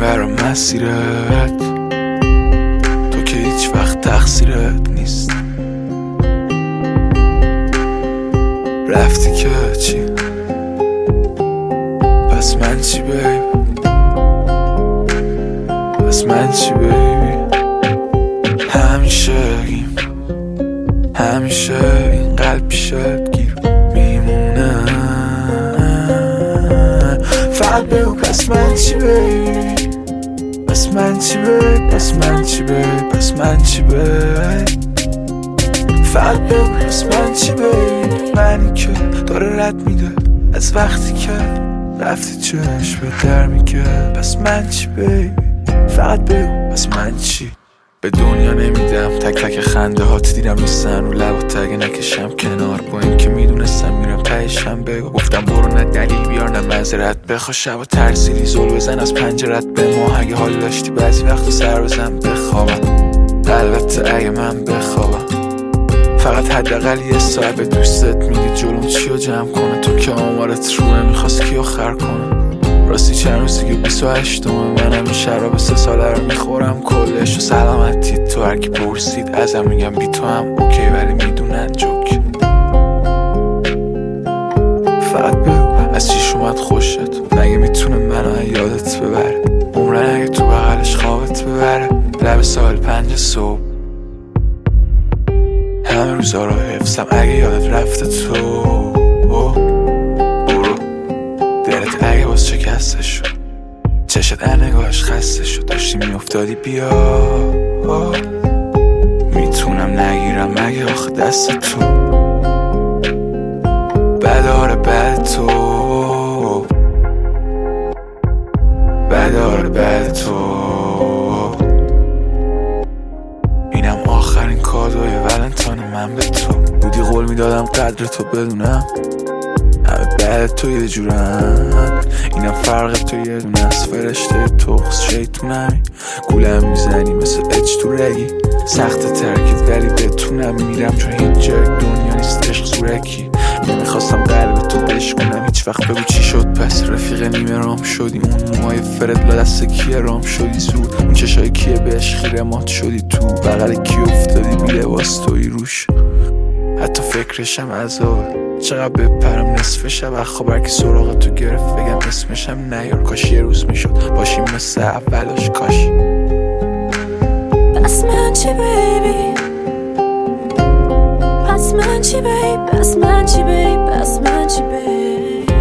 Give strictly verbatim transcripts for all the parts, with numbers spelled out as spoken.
ور مسیرت، تو که هیچ وقت تقصیرت نیست. رفتی که چی؟ پس من چی بیبی؟ پس من چی بیبی؟ همیشه گیم، همیشه این قلب پیشت گیر میمونه. فقط بگو پس من چی بیبی؟ پس من چی بیبی؟ پس من چی بیبی؟ پس من چی بیبی؟ فقط بگو پس من چی بیبی؟ منی که داره رد میده از وقتی که رفتی چشم به در میگه پس من چی بیبی؟ فقط بگو پس من چی؟ به دنیا نمیدم تک تک خنده هات دیدم نیستن رو لب و تگه نکشم کنار، با این که میدونستم میرم تهشم بگو. گفتم برو نه دلیل بیار نه معذرت بخوا، شب و ترسیدی زل بزن از پنجرت به ما. اگه حال داشتی بعضی وقتا سر بزن بخوابم، البته اگه من بخوابم. فقط حداقل یه ساعت به دوستت میگی جلوم چیو جمع کنه، تو که آمارت روه میخواست کیو خر کنه. راستی چند روزی که بیست و هشتمه منم این شراب سه ساله رو میخورم کلش. و سلامتی تو هرکی پرسید ازم میگم بی تو هم اوکی، ولی میدونن جوک. فقط بگو از چیش اومد خوشت، مگه میتونه منو یادت ببره؟ عمرن اگه تو بغلش خوابت ببره. لب ساحل پنج صبح همه روزا رو حفظم، اگه یادت رفته تو برو. دلت اگه باز شکسته شد، چشت نگاهش خسته شد، داشتی میافتادی بیا. میتونم نگیرم مگه آخه دست تو بداره بعد تو بداره بعد تو. اینم آخرین کادوی ولنتاین من به تو. بودی قول میدادم قدر تو بدونم، همه بعد تو یه جورن. اینم فرق تو یه دونه از فرشته تخص شیطونمی. گولم میزنی مثل اچ تو رگی، سخت ترکت ولی بتونم میرم، چون هیچ جای دنیا نیست عشق زورکی. نمیخواستم قلب تو بشکنم هیچ وقت، بگو چی شد پس رفیق نیمه رام شدی. اون موهای فرد لا دست کیه رام شدی زود، اون چشای کیه بهش خیره مات شدی تو بغل کی افتادی بی لباس توی روش. حتی فکرشم عذابه چقدر بپرم نصف شب خواب هرکی سراغ تو گرفت بگم اسمشم نیار. کاش یه روز میشد باشیم مثل اولاش کاش. پس من چی بیبی؟ پس من چی بیب؟ پس من چی بیب؟ پس من چی بیب؟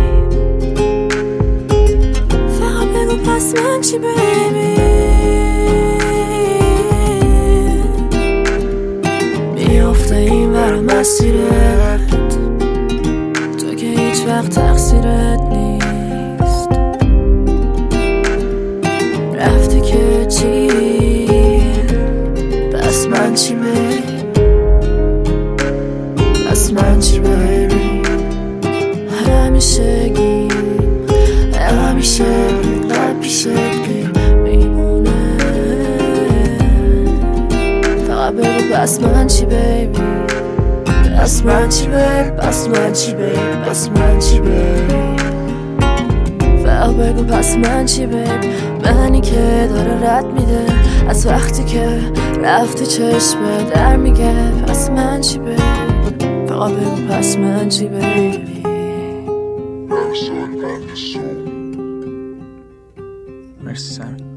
فقط بگو پس من چی بیبی؟ میافته این ور مسیرت، تو که هیچ وقت تقصیرت نیست. رفتی که چی؟ پس من چی بیب؟ پس من چی بیبی؟ همیشه گیم، همیشه قلب پیشت گیم میمونه. فقط بگو پس من چی بیبی؟ پس من چی بیب؟ پس من چی بیب؟ پس من چی بیب؟ فقط بگو پس من چی بیب؟ منی که داره رد میده از وقتی که رفتی چشم در میگه پس من چی بیب؟ فقط بگو پس من چی بیبی؟ مرسی سمی.